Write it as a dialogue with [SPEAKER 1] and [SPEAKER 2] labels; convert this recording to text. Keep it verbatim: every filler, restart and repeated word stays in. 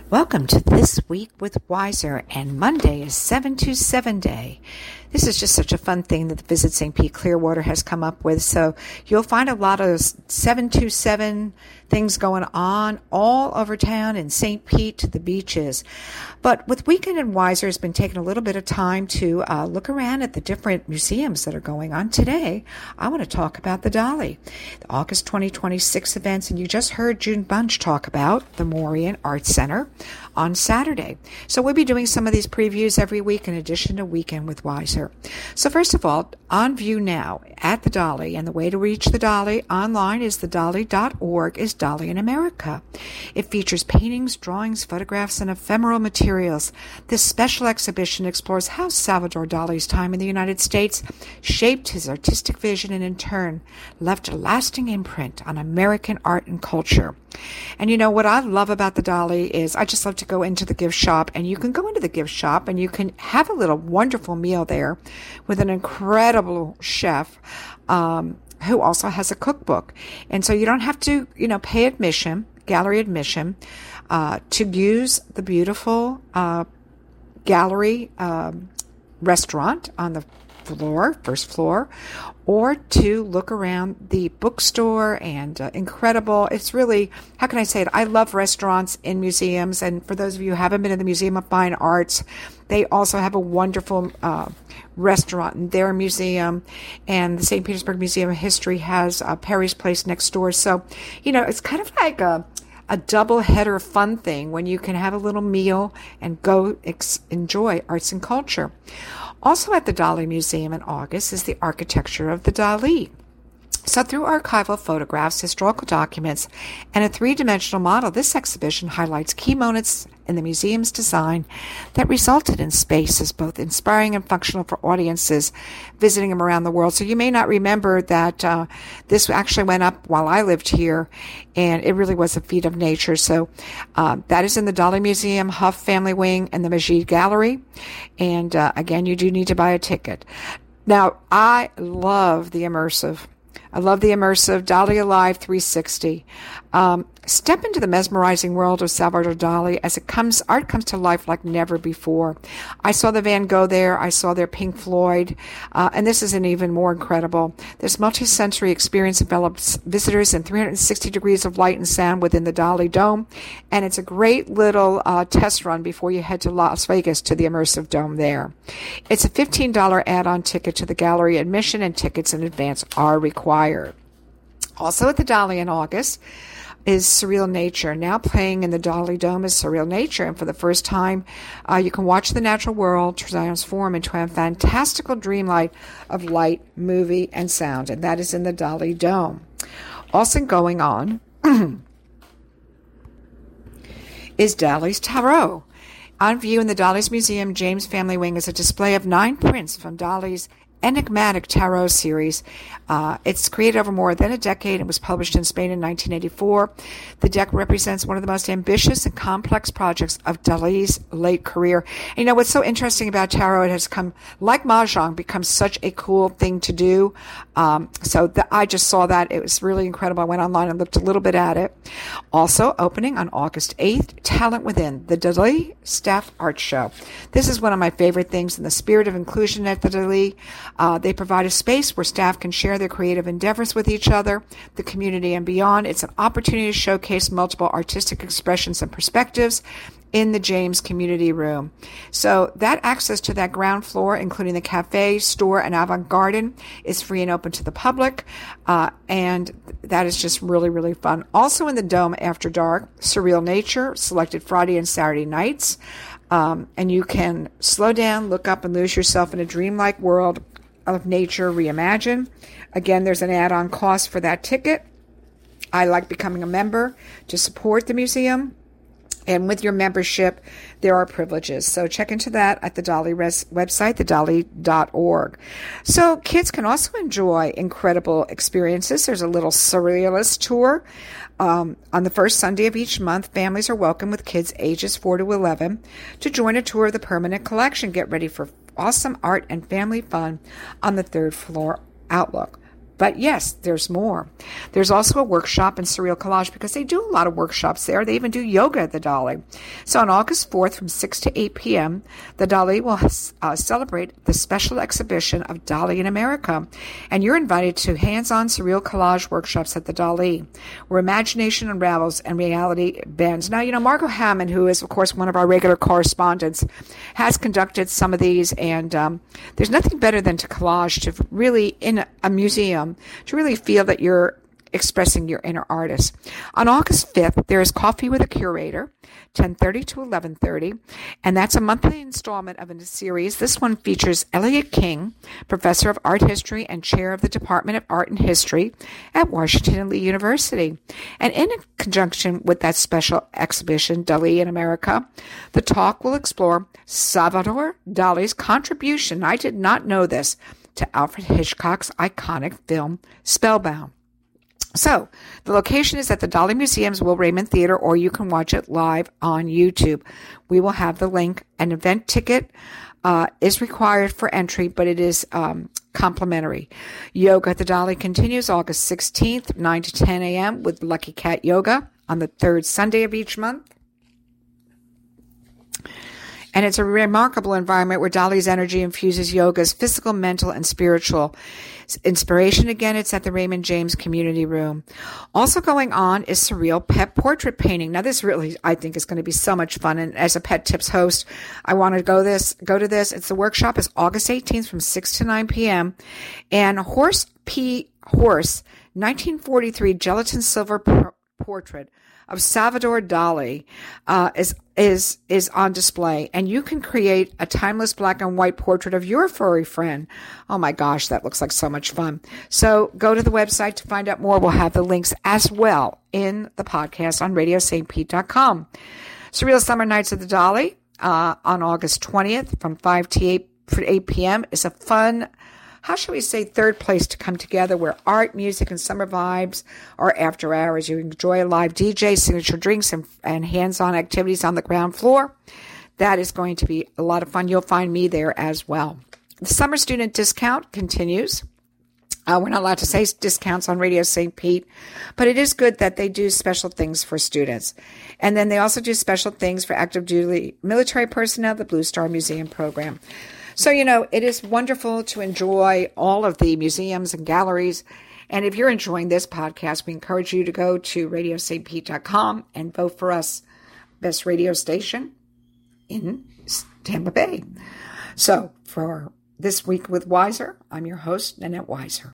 [SPEAKER 1] Welcome to This Week with Wiser, and Monday is seven two seven Day. This is just such a fun thing that the Visit Saint Pete Clearwater has come up with. So you'll find a lot of seven two seven things going on all over town, in Saint Pete to the beaches. But with Weekend and Wiser has been taking a little bit of time to uh, look around at the different museums that are going on. Today, I want to talk about the Dolly, the August twenty twenty-six events, and you just heard June Bunch talk about the Morian Arts Center on Saturday. So we'll be doing some of these previews every week in addition to Weekend with Wiser. So first of all, on view now at the Dolly, and the way to reach the Dolly online is the dolly dot org, is Dolly in America. It features paintings, drawings, photographs, and ephemeral materials. This special exhibition explores how Salvador Dali's time in the United States shaped his artistic vision and in turn left a lasting imprint on American art and culture. And you know what I love about the Dolly is I just love to go into the gift shop, and you can go into the gift shop and you can have a little wonderful meal there with an incredible chef um, who also has a cookbook. And so you don't have to, you know, pay admission, gallery admission, uh, to use the beautiful uh, gallery um, restaurant on the floor, first floor, or to look around the bookstore and uh, incredible. It's really, how can I say it? I love restaurants in museums. And for those of you who haven't been to the Museum of Fine Arts, they also have a wonderful uh, restaurant in their museum. And the Saint Petersburg Museum of History has uh, Perry's Place next door. So, you know, it's kind of like a a double header fun thing when you can have a little meal and go ex- enjoy arts and culture. Also at the Dolly Museum in August is the architecture of the Dali. So through archival photographs, historical documents, and a three-dimensional model, this exhibition highlights key moments in the museum's design that resulted in spaces both inspiring and functional for audiences visiting them around the world. So you may not remember that uh, this actually went up while I lived here, and it really was a feat of nature. So uh, that is in the Dolly Museum, Huff Family Wing, and the Majid Gallery. And uh, again, you do need to buy a ticket. Now, I love the immersive. I love the immersive Dali Alive three sixty. Um, step into the mesmerizing world of Salvador Dali as it comes, art comes to life like never before. I saw the Van Gogh there. I saw their Pink Floyd. Uh, and this is an even more incredible. This multi-sensory experience envelops visitors in three hundred sixty degrees of light and sound within the Dali Dome. And it's a great little uh, test run before you head to Las Vegas to the immersive dome there. It's a fifteen dollars add-on ticket to the gallery admission, and tickets in advance are required. Also at the Dolly in August is Surreal Nature. Now playing in the Dolly Dome is Surreal Nature, and for the first time, uh, you can watch the natural world transform into a fantastical dreamlight of light, movie, and sound, and that is in the Dolly Dome. Also going on is Dali's Tarot. On view in the Dali's Museum, James Family Wing is a display of nine prints from Dali's enigmatic tarot series. Uh, it's created over more than a decade and was published in Spain in nineteen eighty-four. The deck represents one of the most ambitious and complex projects of Dali's late career. And you know what's so interesting about tarot? It has come, like Mahjong, become such a cool thing to do. Um, so the, I just saw that. It was really incredible. I went online and looked a little bit at it. Also opening on August eighth, Talent Within, the Dali Staff Art Show. This is one of my favorite things in the spirit of inclusion at the Dali. Uh, they provide a space where staff can share their creative endeavors with each other, the community, and beyond. It's an opportunity to showcase multiple artistic expressions and perspectives in the James Community Room. So that access to that ground floor, including the cafe, store, and avant garden, is free and open to the public. Uh, and that is just really, really fun. Also in the Dome after dark, Surreal Nature, selected Friday and Saturday nights. Um, and you can slow down, look up, and lose yourself in a dreamlike world of nature reimagined. Again, there's an add-on cost for that ticket. I like becoming a member to support the museum. And with your membership, there are privileges. So check into that at the Dolly res- website, the dolly dot org. So kids can also enjoy incredible experiences. There's a little surrealist tour. Um, on the first Sunday of each month, families are welcome with kids ages four to eleven to join a tour of the permanent collection. Get ready for awesome art and family fun on the third floor Outlook. But yes, there's more. There's also a workshop in Surreal Collage because they do a lot of workshops there. They even do yoga at the Dolly. So on August fourth from six to eight p.m., the Dolly will uh, celebrate the special exhibition of Dolly in America. And you're invited to hands-on Surreal Collage workshops at the Dolly, where imagination unravels and reality bends. Now, you know, Margot Hammond, who is, of course, one of our regular correspondents, has conducted some of these. And um, there's nothing better than to collage, to really, in a museum, to really feel that you're expressing your inner artist. On August fifth, there is Coffee with a Curator, ten thirty to eleven thirty, and that's a monthly installment of a series. This one features Elliot King, professor of art history and chair of the Department of Art and History at Washington and Lee University. And in conjunction with that special exhibition, Dali in America, the talk will explore Salvador Dali's contribution, I did not know this, to Alfred Hitchcock's iconic film, Spellbound. So, the location is at the Dolly Museum's Will Raymond Theater, or you can watch it live on YouTube. We will have the link. An event ticket uh, is required for entry, but it is um, complimentary. Yoga at the Dolly continues August sixteenth, nine to ten a.m. with Lucky Cat Yoga on the third Sunday of each month. And it's a remarkable environment where Dolly's energy infuses yoga's physical, mental, and spiritual inspiration. Again, it's at the Raymond James Community Room. Also going on is Surreal Pet Portrait Painting. Now, this really, I think, is going to be so much fun. And as a Pet Tips host, I want to go this, go to this. It's the workshop is August eighteenth from six to nine p.m. And Horse P. Horse, nineteen forty-three gelatin silver por- portrait of Salvador Dali uh, is is is on display, and you can create a timeless black and white portrait of your furry friend. Oh my gosh, that looks like so much fun. So go to the website to find out more. We'll have the links as well in the podcast on radio st pete dot com. Surreal Summer Nights at the Dolly uh, on August twentieth from five to eight p.m. is a fun, how shall we say, third place to come together where art, music, and summer vibes are after hours. You enjoy a live D J, signature drinks, and, and hands-on activities on the ground floor. That is going to be a lot of fun. You'll find me there as well. The summer student discount continues. Uh, we're not allowed to say discounts on Radio Saint Pete, but it is good that they do special things for students. And then they also do special things for active duty military personnel, the Blue Star Museum program. So, you know, it is wonderful to enjoy all of the museums and galleries. And if you're enjoying this podcast, we encourage you to go to radio st pete dot com and vote for us best radio station in Tampa Bay. So for This Week with Wiser, I'm your host, Nanette Weiser.